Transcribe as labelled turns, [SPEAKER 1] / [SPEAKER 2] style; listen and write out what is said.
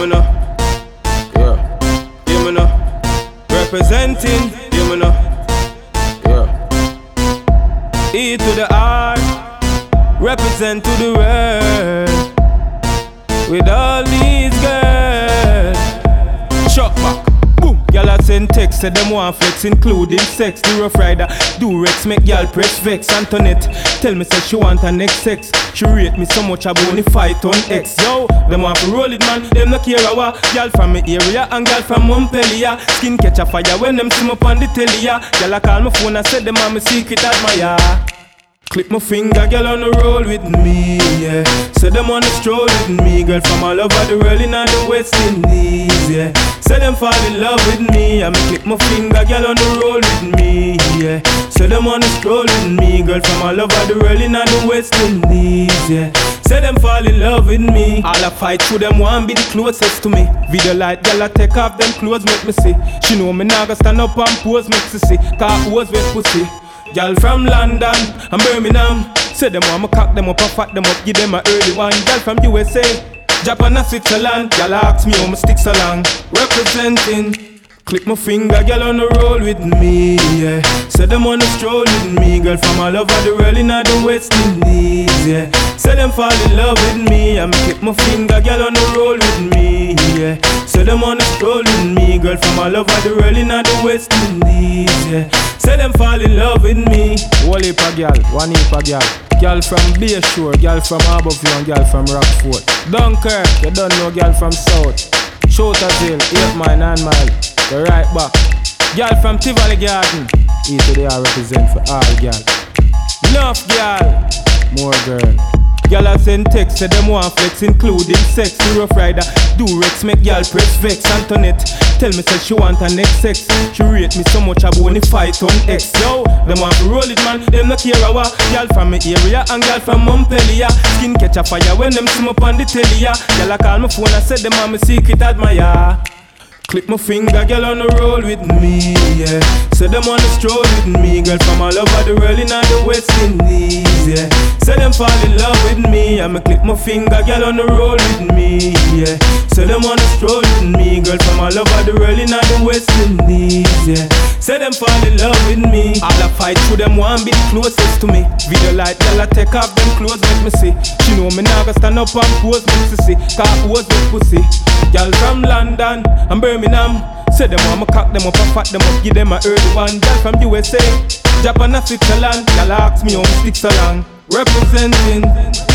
[SPEAKER 1] me know. Yeah, hear me know. Representing, hear me know. Yeah. E to the R, represent to the world. With all these girls, shot back, boom. Y'all a send text, say them want flex, including sex. The Rough Rider, Durex, make y'all press vex. Antoinette, tell me say she want her next sex. She rate me so much I only fight on X. Yo, them want to roll it man, them no care what. Y'all from me area and y'all from Montpellier. Skin catch a fire when them see me up on the telly. Y'all a call my phone and say them are my secret admirer. Clip my finger, girl on the roll with me, yeah. Say them on the stroll with me, girl from all over the world in all the West Indies, yeah. Say them fall in love with me, I me clip my finger, girl on the roll with me, yeah. Say them on the stroll with me, girl from all over the world in all the West Indies, yeah. Say them fall in love with me. All I fight through them want be the closest to me. Video light, girl I take off them clothes, make me see. She know me nah go stand up and pose, make she see. Cause who's with pussy. Y'all from London and Birmingham. Say them want me cock them up and fat them up, give them a early one. Y'all from USA, Japan and Switzerland. Y'all ask me how me stick so long. Representing, click my finger, girl on the roll with me, yeah. Say them on the stroll with me, girl from all over the world in all the West Indies, yeah. Say them fall in love with me, I me click my finger, girl on the roll with me, yeah. Say them on the stroll with me, girl from all over the world in all the West Indies, yeah. Say them fall in love with me. One heap a girl, one heap a girl. Girl from Bayshore, girl from Harbourview and girl from Rockford. Dunkirk, you don't know girl from South. Shotersville, 8 mile, 9 mile. The right back. Girl from Tivoli Garden. E to the R represent for all girl. Enough girl, more girl. Girl I send text, say them want flex, including sex. The Rough Rider, Durex, make girl press vex. Antoinette, tell me say she want her next sex. She rate me so much I only fight on X. Yo, them want to roll it man, them no care what. Girl from me area and girl from Montpellier. Skin catch a fire when them see me up on the telly. Girl I call my phone and say them are my secret admirer. Clip my finger, girl on the roll with me, yeah. Say them on the stroll with me, girl from all over the world in all the West Indies, yeah. Say them fall in love with me, I me clip my finger, girl on the roll with me, yeah. Say them on the stroll with me, girl from all over the world in all the West Indies, yeah. Say them fall in love with me. All I fight through them want be the closest to me. Video light, girl I take off them clothes, make me see. She know me nah go stand up and pose, make she see. Cause who's with pussy. Girl from London and Birmingham. Say them want me cock them up and fat them up, give them a early one. Girl from USA, Japan and Switzerland. Girl ask me how me stick so long. Representing.